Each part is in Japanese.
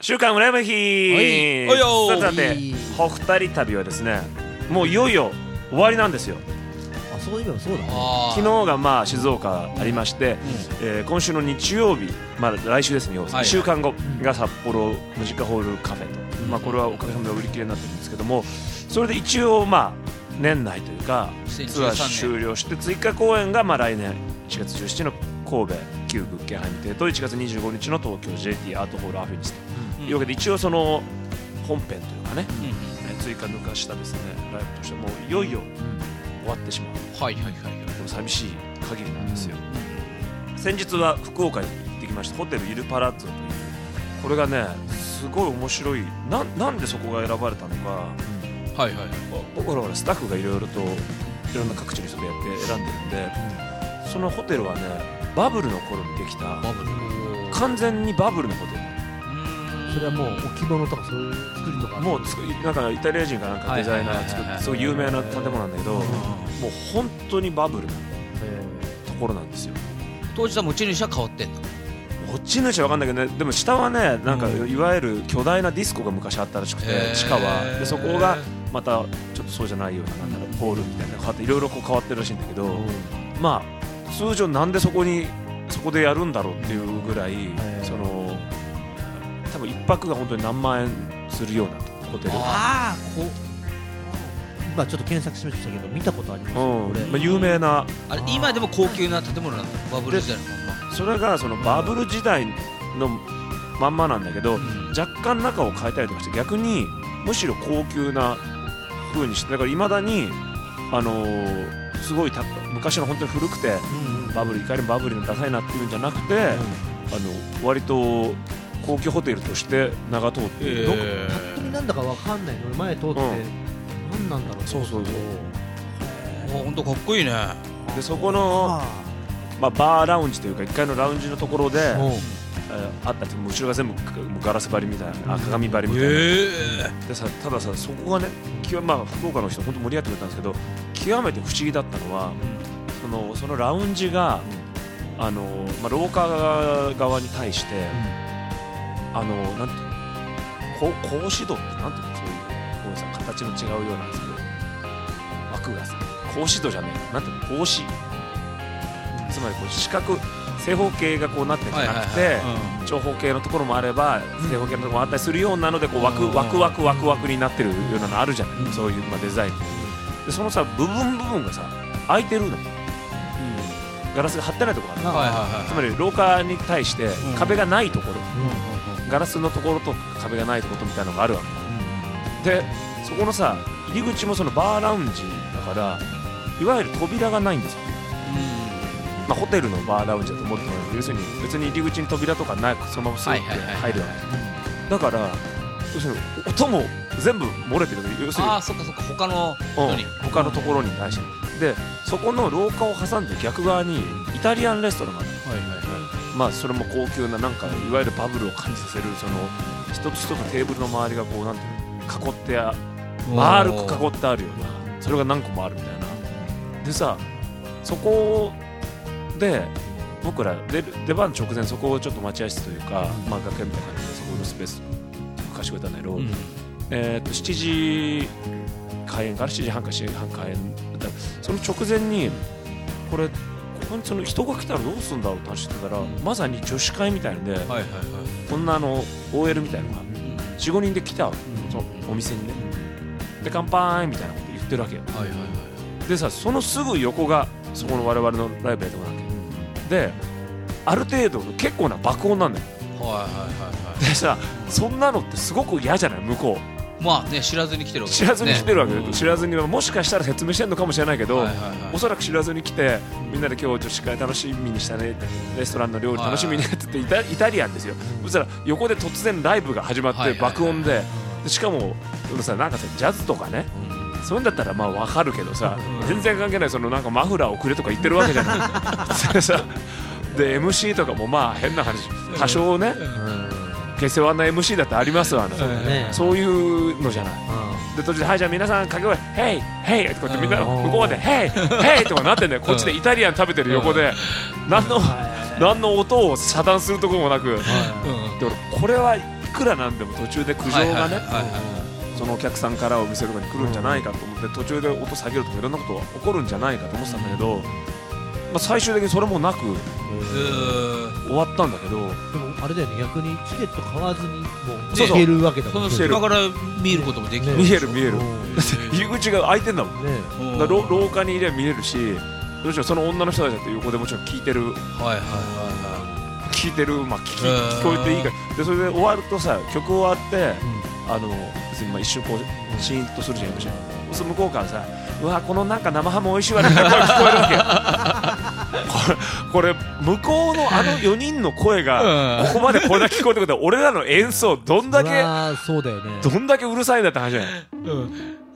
週刊羨ましい。 おいよーさてお二人旅はですね、もういよいよ終わりなんですよ。 あ、そういえばそうだね。 昨日がまあ静岡ありまして、今週の日曜日、まあ来週ですね、2週間後が札幌ムジカホールカフェと、まあこれはおかげさまで売り切れになってるんですけども、それで一応まあ年内というかツアー終了して、追加公演がまあ来年1月17日の神戸旧物件杯にてと1月25日の東京 JT アートホールアフェニスというわけで、一応その本編というかね、追加抜かしたですねライブとしてもういよいよ終わってしまう、この寂しい限りなんですよ。先日は福岡に行ってきました。ホテルイルパラッツォという、これがねすごい面白い。なんでそこが選ばれたのか、僕らスタッフがいろいろといろんな各地の人でやって選んでるんで、そのホテルはねバブルの頃にできた完全にバブルのホテル。 それはもう置物とかそういう作りとかもうなんかイタリア人かなんかデザイナーが作ってすごい有名な建物なんだけど、もう本当にバブルなところなんですよ。 当時は持ち主は変わってんの？ 持ち主は分かんないけどね、でも下はねなんかいわゆる巨大なディスコが昔あったらしくて、地下はでそこがまたちょっとそうじゃないような、なんだろう、ホールみたいなのが変わっていろいろこう変わってるらしいんだけど、まあ通常なんでそこでやるんだろうっていうぐらい、その多分一泊が本当に何万円するようなホテル。 今ちょっと検索しましたけど見たことありますよ、これ。 まあ有名なあれ今でも高級な建物なんだ、バブル時代のまんま。 それがそのバブル時代のまんまなんだけど、若干中を変えたりとかして逆にむしろ高級な風にして、だからいまだにすごい昔の本当に古くて、バブルいかにもバブルのダサいなっていうんじゃなくて、割と高級ホテルとして名が通っている。 パッと見なんだかわかんないの、前通って、何なんだろう。 そう本当かっこいいね。 でそこのまあバーラウンジというか1階のラウンジのところであったり、後ろが全部ガラス張りみたいな、鏡張りみたいな。でさ、たださ、そこがね、まあ福岡の人本当盛り上がってくれたんですけど、極めて不思議だったのは、そのラウンジがまあ廊下側に対して、なんていうの、格子戸ってなんていうの、そういうこうさ形の違うようなんですけど、枠がさ格子戸じゃねえか、なんていうの、格子、つまりこう四角正方形がこうなってなくて、長方形のところもあれば正方形のところもあったりするようなので、こうワクになってるようなのあるじゃない、そういうまあデザインで、そのさ部分がさ開いてるの、ガラスが張ってないところがある、つまり廊下に対して壁がないところ、ガラスのところと壁がないところみたいなのがあるわけで、そこのさ入り口もそのバーラウンジだから、いわゆる扉がないんですよ。まあ、ホテルのバーラウンジだと思ってもらう、要するに別に入り口に扉とかなくそのままスーッて入るわけだから、要するに音も全部漏れてる。要するにそっか他の他のところに対してで、そこの廊下を挟んで逆側にイタリアンレストランがある。まあそれも高級な、なんかいわゆるバブルを感じさせる、その一つ一つのテーブルの周りがこうなんていうの、囲って丸く囲ってあるような、それが何個もあるみたいな。でさ、そこで僕ら出番直前、そこをちょっと待合室というか、まあ楽屋みたいな感じでそこのスペース貸してくれたんだけど、7時開演から7時半か7時半開演だったら、その直前にここにその人が来たらどうするんだろうって話してたら、まさに女子会みたいので、こんなOL みたいなのが 4,5 人で来たそのお店にね、で乾杯みたいなこと言ってるわけよ。でさ、そのすぐ横がそこの我々のライブやるとこなんだけど、である程度の結構な爆音なんだよ。でさ、そんなのってすごく嫌じゃない、向こう。 まあね、知らずに来てるわけ知らずに来てるわけで、知らずにもしかしたら説明してるのかもしれないけど、おそらく知らずに来て、みんなで今日女子会楽しみにしたね、レストランの料理楽しみにって言ってイタリアンですよ。そしたら横で突然ライブが始まって爆音で、しかもさ、なんかさジャズとかね、そういうんだったらまあ分かるけどさ、全然関係ない、そのなんかマフラーをくれとか言ってるわけじゃないで MC とかもまあ変な話、多少ね、下世話な MC だってありますわ、そういうのじゃない。で途中で、はい、じゃあ皆さん掛け声、ヘイヘイってこうやってみんな向こうでヘイヘイとかなってんだよ。こっちでイタリアン食べてる横で、何の音を遮断するところもなく、で俺これはくらなんでも途中で苦情がねそのお客さんからお店とかに来るんじゃないかと思って途中で音下げるとかいろんなことが起こるんじゃないかと思ってたんだけど、まあ、最終的にそれもなく終わったんだけど、でもあれだよね、逆にチケット買わずにもうそうそう行けるわけだもんね。 その隙間から見ることもできる。 見えるだって入り口が開いてんだもん、だから廊下にいれば見れるし、どうしようその女の人たちだって横でもちろん聞いてる、聞いてる、まあ聞こえていいからで、それで終わるとさ曲終わって、別にまあ一瞬こうシーンとするじゃん、その向こうからさ、うわこのなんか生ハム美味しいわねって声聞こえるわけよこれ向こうのあの4人の声がここまでこれだけ聞こえてくると俺らの演奏どんだけそうだよね、 どんだけうるさいんだって話じゃない。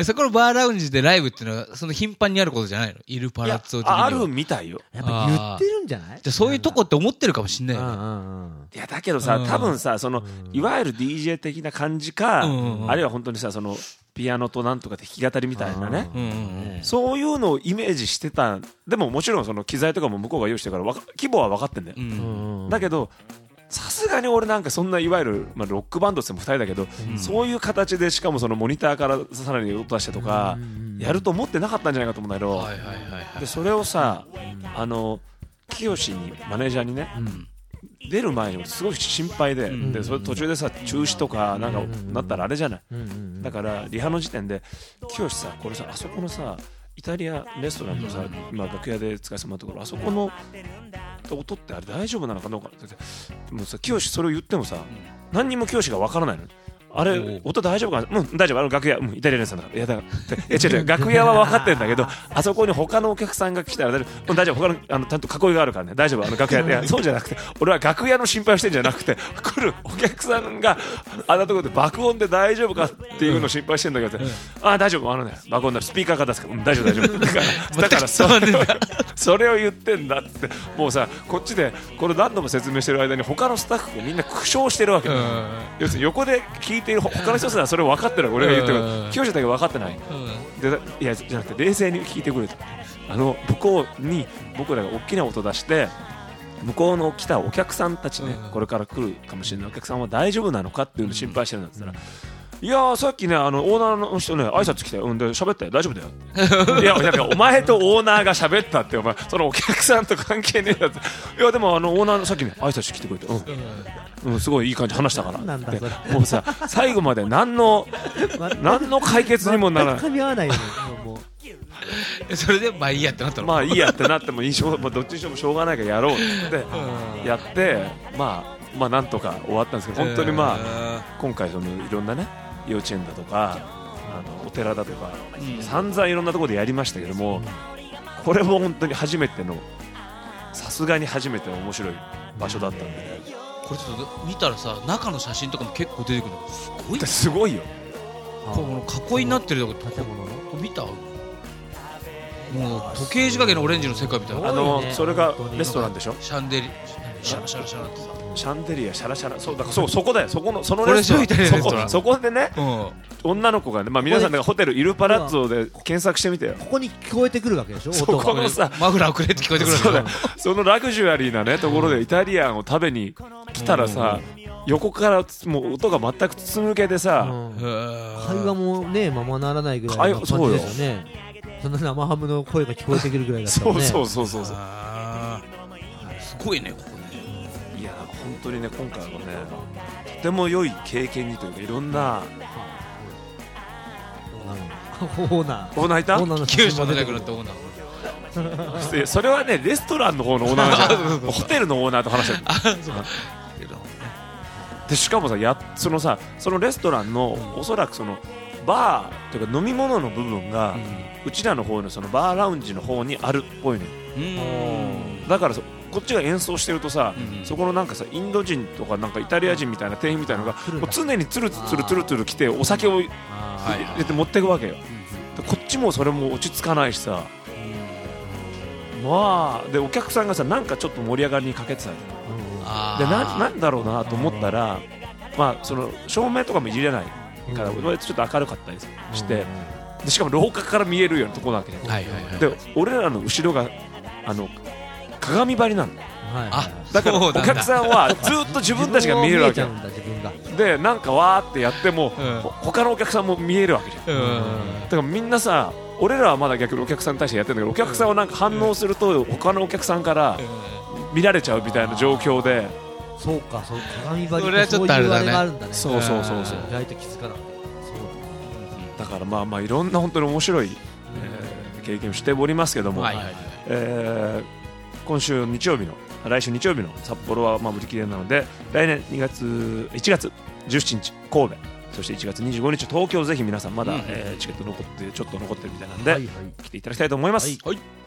そこのバーラウンジでライブっていうのはその頻繁にあることじゃないの？イルパラッツォ的にはあるみたいよ。 やっぱ言ってるんじゃない？ じゃあそういうとこって思ってるかもしんないよね。 いやだけどさ、多分さそのいわゆる DJ 的な感じか、あるいは本当にさそのピアノとなんとかで弾き語りみたいなね、そういうのをイメージしてた。でももちろんその機材とかも向こうが用意してるから規模は分かってんだよ、だけどさすがに俺なんかそんないわゆる、まあ、ロックバンドっても2人だけど、そういう形でしかもそのモニターからさらに音出してとかやると思ってなかったんじゃないかと思うんだけど、でそれをさ清にマネージャーにね、出る前にすごい心配で、でそれ途中でさ中止とかなんかなったらあれじゃない、だからリハの時点で清さこれさあそこのさイタリアレストランのさ今楽屋で使わせてもらったところあそこの音ってあれ大丈夫なのかどうかってもうさ清それを言ってもさ何にも清が分からないの。あれ音大丈夫かな、大丈夫、楽屋、イタリアレストランだから、いやだから違う楽屋は分かってるんだけどあそこに他のお客さんが来たら大丈夫、他のちゃんと囲いがあるからね大丈夫、楽屋いやそうじゃなくて俺は楽屋の心配をしてんじゃなくて来るお客さんがあんなところで爆音で大丈夫かっていうのを心配してんだけど、大丈夫、爆音だスピーカーから出すから、大丈夫だからそれを言ってんだってもうさこっちでこれ何度も説明してる間に他のスタッフがみんな苦笑してるわけ、要するに横で聞いている他の人たちはそれを分かってる、俺が言ってる清志だけ分かってない、でいやじゃなくて冷静に聞いてくれと、向こうに僕らが大きな音出して向こうの来たお客さんたちね、これから来るかもしれないお客さんは大丈夫なのかっていうのを心配してるんだったら、いやーさっきねオーナーの人ね挨拶来たよ、で喋ったよ大丈夫だよいやなんかお前とオーナーが喋ったってお前そのお客さんと関係ねえやつ、いやでもオーナーのさっきね挨拶来てくれて、すごいいい感じ話したからってもうさ最後まで何の解決にもならない、 噛み合わないよねもうそれでまあいいやってなったの、 まあいいやってなってもどっちにしてもしょうがないからやろうってやってまあなんとか終わったんですけど、本当にまあ今回そのいろんなね幼稚園だとかお寺だとか、散々いろんなところでやりましたけども、これも本当に初めてのさすがに初めての面白い場所だったんで、ね、 これちょっと見たらさ中の写真とかも結構出てくるのすごいよ。 この囲いになってるとこ建物の見た？もう時計仕掛けのオレンジの世界みたいな、 それがレストランでしょ。 シャンデリシャラシャラシャラってさシャンデリアシャラシャラ、そうだからそこだよ、そのレストラン、そこでね、女の子がね、まあ皆さんがホテルイルパラッツォで検索してみてよ。 ここに聞こえてくるわけでしょ。 そこのさマフラーくれって聞こえてくるわけだよ。 そのラグジュアリーなねところでイタリアンを食べに来たらさ、横からもう音が全く筒抜けでさ、 会話もねままならないぐらいの感じですよね。そんな生ハムの声が聞こえてくるぐらいだったらね。そうすごいねここね。 いや本当にね今回はねとても良い経験にというか、いろんなオーナーいた？ 九州の仲良くなったオーナー。 それはねレストランの方のオーナーじゃんホテルのオーナーと話してる。でしかもさそのレストランのおそらくそのバーというか飲み物の部分が、うちらの方のそのバーラウンジの方にあるっぽいのよ。だからこっちが演奏してるとさ、そこのなんかさインド人とかなんかイタリア人みたいな店員みたいなのがもう常にツルツル来てお酒を入れて持っていくわけよ。こっちもそれも落ち着かないしさ、まあでお客さんがさなんかちょっと盛り上がりにかけてたりで、なんだろうなと思ったら、まあその照明とかもいじれないからちょっと明るかったりしてで、しかも廊下から見えるようなところなわけで、俺らの後ろが鏡張りなの。だからお客さんはずっと自分たちが見えるわけよ。 でなんかわーってやっても、他のお客さんも見えるわけじゃん、だからみんなさ、俺らはまだ逆にお客さんに対してやってるんだけど、お客さんはなんか反応すると他のお客さんから見られちゃうみたいな状況で、 そうか、そう鏡張りってそういうあれがあるんだね。 そうそうそうそう、 意外と気づかなかった。 だからまあまあいろんな本当に面白い、経験をしておりますけども、今週日曜日の来週日曜日の札幌はまあ売り切れなので、来年1月17日神戸、そして1月25日東京、ぜひ皆さんまだ、チケット残ってちょっと残ってるみたいなんで、来ていただきたいと思います。